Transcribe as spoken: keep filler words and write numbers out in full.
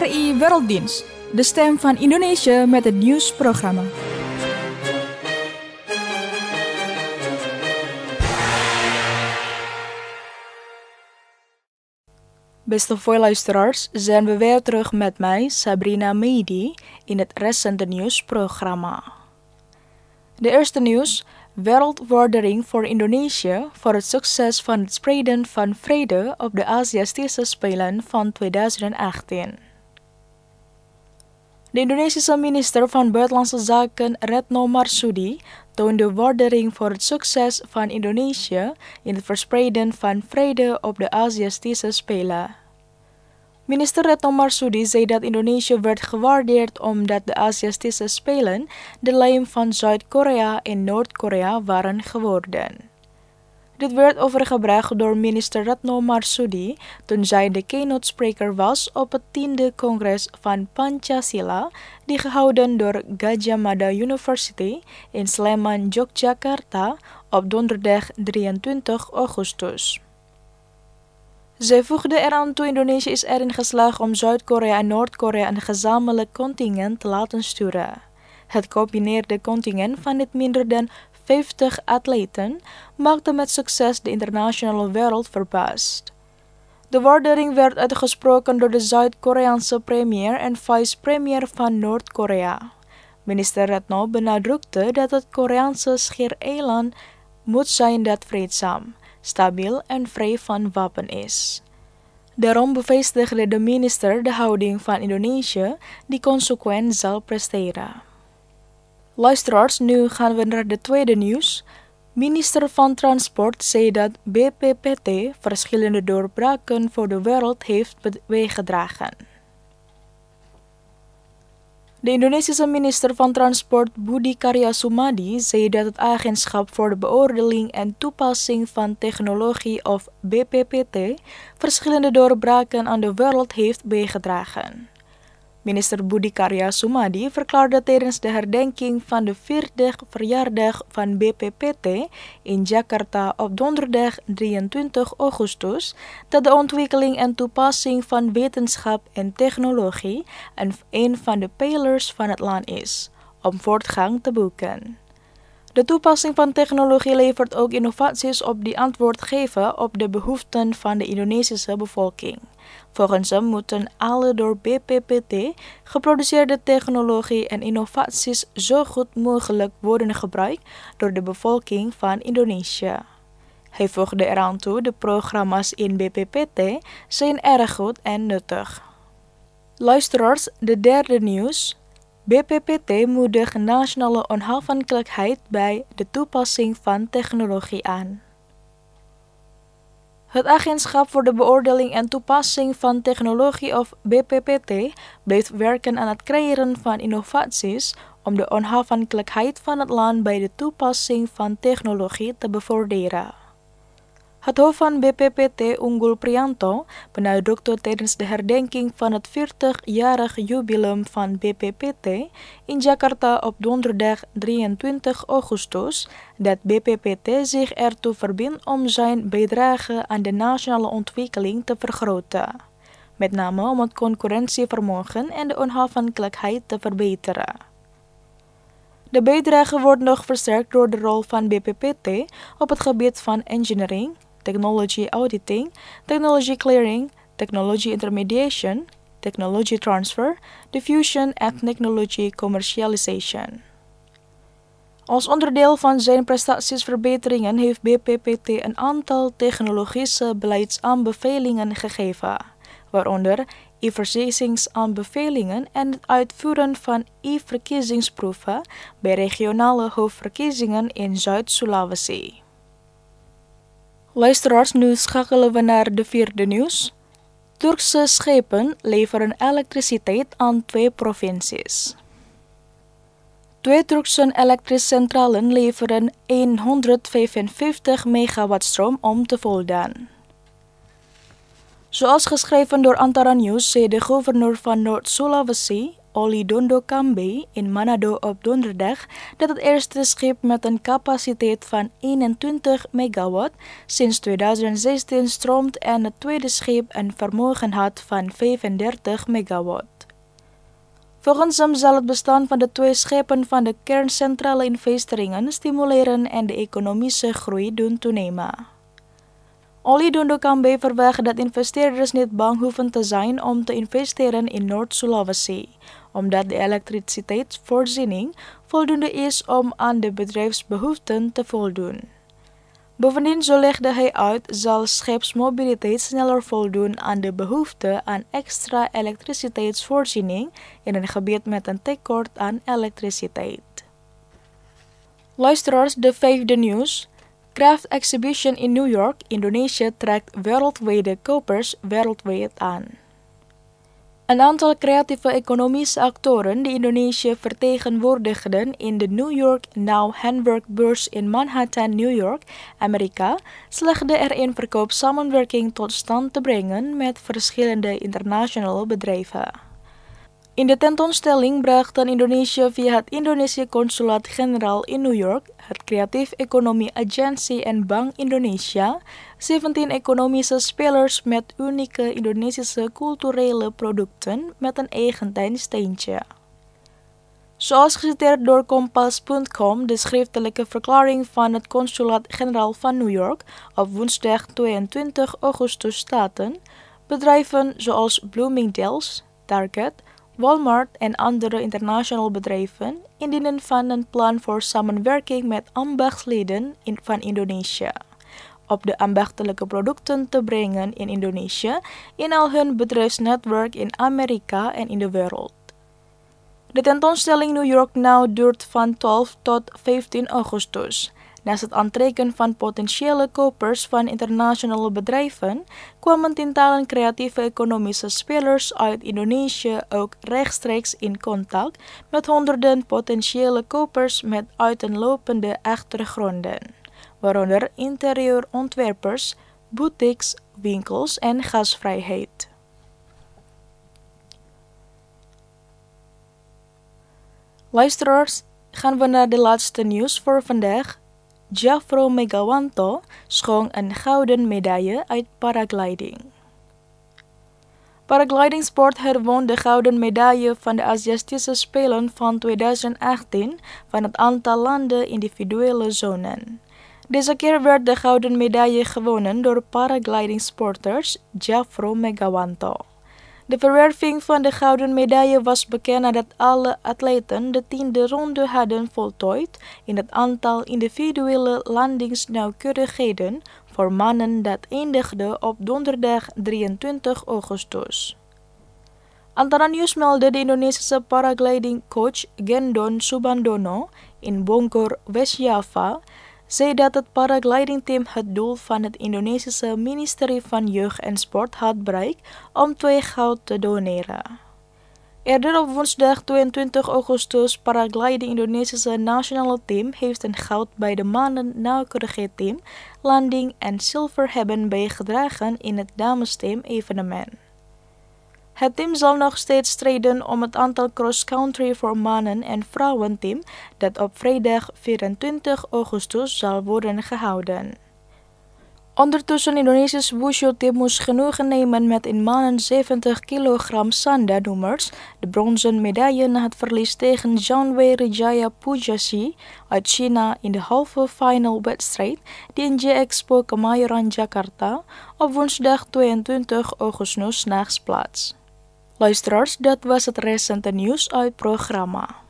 R I Werelddienst, de stem van Indonesië met het nieuwsprogramma. Beste voorluisteraars, zijn we weer terug met mij, Sabrina Meidi, in het recente nieuwsprogramma. De eerste nieuws: wereldwaardering voor Indonesië voor het succes van het spreiden van vrede op de Aziatische Spelen van tweeduizend achttien. De Indonesische minister van Buitenlandse Zaken Retno Marsudi toonde waardering voor het succes van Indonesië in het verspreiden van vrede op de Aziatische Spelen. Minister Retno Marsudi zei dat Indonesië werd gewaardeerd omdat de Aziatische Spelen de lijm van Zuid-Korea en Noord-Korea waren geworden. Dit werd overgebracht door minister Retno Marsudi toen zij de keynote spreker was op het tiende congres van Pancasila, die gehouden door Gadjah Mada University in Sleman, Yogyakarta op donderdag drieëntwintig augustus. Zij voegde eraan toe: Indonesië is erin geslaagd om Zuid-Korea en Noord-Korea een gezamenlijk contingent te laten sturen. Het gecombineerde contingent van niet minder dan vijftig atleten maakte met succes de internationale wereld verbaasd. De waardering werd uitgesproken door de Zuid-Koreaanse premier en vice-premier van Noord-Korea. Minister Retno benadrukte dat het Koreaanse schiereiland moet zijn dat vreedzaam, stabiel en vrij van wapen is. Daarom bevestigde de minister de houding van Indonesië die consequent zal presteren. Luisteraars, nu gaan we naar de tweede nieuws. Minister van Transport zei dat B P P T verschillende doorbraken voor de wereld heeft bijgedragen. De Indonesische minister van Transport Budi Karya Sumadi zei dat het Agentschap voor de Beoordeling en Toepassing van Technologie of B P P T verschillende doorbraken aan de wereld heeft bijgedragen. Minister Budi Karya Sumadi verklaarde tijdens de herdenking van de vierde verjaardag van B P P T in Jakarta op donderdag drieëntwintig augustus dat de ontwikkeling en toepassing van wetenschap en technologie een van de pijlers van het land is, om voortgang te boeken. De toepassing van technologie levert ook innovaties op die antwoord geven op de behoeften van de Indonesische bevolking. Volgens hem moeten alle door B P P T geproduceerde technologie en innovaties zo goed mogelijk worden gebruikt door de bevolking van Indonesië. Hij voegde eraan toe: de programma's in B P P T zijn erg goed en nuttig. Luisteraars, de derde nieuws. B P P T moedigt nationale onafhankelijkheid bij de toepassing van technologie aan. Het Agentschap voor de Beoordeling en Toepassing van Technologie of B P P T blijft werken aan het creëren van innovaties om de onafhankelijkheid van het land bij de toepassing van technologie te bevorderen. Het hoofd van B P P T, Unggul Priyanto, benadrukte tijdens de herdenking van het veertigjarig jubileum van B P P T in Jakarta op donderdag drieëntwintig augustus dat B P P T zich ertoe verbindt om zijn bijdrage aan de nationale ontwikkeling te vergroten, met name om het concurrentievermogen en de onafhankelijkheid te verbeteren. De bijdrage wordt nog versterkt door de rol van B P P T op het gebied van engineering, technology auditing, technology clearing, technology intermediation, technology transfer, diffusion en technology commercialization. Als onderdeel van zijn prestatiesverbeteringen heeft B P P T een aantal technologische beleidsaanbevelingen gegeven, waaronder e-verkiezingsaanbevelingen en het uitvoeren van e-verkiezingsproeven bij regionale hoofdverkiezingen in Zuid-Sulawesi. Luisteraars, nu schakelen we naar de vierde nieuws. Turkse schepen leveren elektriciteit aan twee provincies. Twee Turkse elektrische centrales leveren honderdvijfenvijftig megawatt stroom om te voldaan. Zoals geschreven door Antara News zei de gouverneur van Noord-Sulawesi, Oli Dondo Kambe, in Manado op donderdag dat het eerste schip met een capaciteit van eenentwintig megawatt sinds tweeduizend zestien stroomt en het tweede schip een vermogen had van vijfendertig megawatt. Volgens hem zal het bestaan van de twee schepen van de kerncentrale investeringen stimuleren en de economische groei doen toenemen. Olidondo Kambe verwacht dat investeerders niet bang hoeven te zijn om te investeren in Noord-Sulawesi, omdat de elektriciteitsvoorziening voldoende is om aan de bedrijfsbehoeften te voldoen. Bovendien, zo legde hij uit, zal scheepsmobiliteit sneller voldoen aan de behoefte aan extra elektriciteitsvoorziening in een gebied met een tekort aan elektriciteit. Luisteraars, de vijfde nieuws. Craft Exhibition in New York, Indonesië trekt wereldwijde kopers wereldwijd aan. Een aantal creatieve economische actoren die Indonesië vertegenwoordigden in de New York Now Handwerkbeurs in Manhattan, New York, Amerika, slaagden erin verkoopsamenwerking tot stand te brengen met verschillende internationale bedrijven. In de tentoonstelling brachten Indonesië via het Indonesische Consulaat-Generaal in New York, het Creatieve Economie Agency en Bank Indonesia, zeventien economische spelers met unieke Indonesische culturele producten met een eigen steentje. Zoals geciteerd door Kompas punt com, de schriftelijke verklaring van het Consulaat-Generaal van New York op woensdag tweeëntwintig augustus staten, bedrijven zoals Bloomingdale's, Target, Walmart en andere internationale bedrijven indienen van een plan voor samenwerking met ambachtsleden in, van Indonesië, op de ambachtelijke producten te brengen in Indonesië in al hun bedrijfsnetwerk in Amerika en in de wereld. De tentoonstelling New York Now duurt van twaalf tot vijftien augustus. Naast het aantrekken van potentiële kopers van internationale bedrijven kwamen tientallen creatieve economische spelers uit Indonesië ook rechtstreeks in contact met honderden potentiële kopers met uiteenlopende achtergronden, waaronder interieurontwerpers, boutiques, winkels en gastvrijheid. Luisteraars, gaan we naar de laatste nieuws voor vandaag. Jafro Megawanto schonk een gouden medaille uit paragliding. Paraglidingsport herwon de gouden medaille van de Aziatische Spelen van tweeduizend achttien van het aantal landen individuele zonen. Deze keer werd de gouden medaille gewonnen door paraglidingsporters Jafro Megawanto. De verwerving van de gouden medaille was bekend nadat alle atleten de tiende ronde hadden voltooid in het aantal individuele landingsnauwkeurigheden voor mannen dat eindigde op donderdag drieëntwintig augustus. Antara News meldde de Indonesische paraglidingcoach Gendon Subandono in Bogor, West-Java, zei dat het paraglidingteam het doel van het Indonesische ministerie van Jeugd en Sport had bereikt om twee goud te doneren. Eerder op woensdag tweeëntwintig augustus paragliding Indonesische nationale team heeft een goud bij de mannen nauwkeurigheidsteam, landing en zilver hebben bijgedragen in het damesteam evenement. Het team zal nog steeds strijden om het aantal cross-country voor mannen- en vrouwenteam dat op vrijdag vierentwintig augustus zal worden gehouden. Ondertussen Indonesisch wushu-team moest genoegen nemen met in mannen zeventig kilogram Sanda-nummers, de bronzen medaille na het verlies tegen Zhangwei Rijaya Pujasi uit China in de halve final wedstrijd die in J-Expo Kemayoran, Jakarta op woensdag tweeëntwintig augustus 's nachts plaats. Luisteraars, dat was het recente nieuws uit het programma.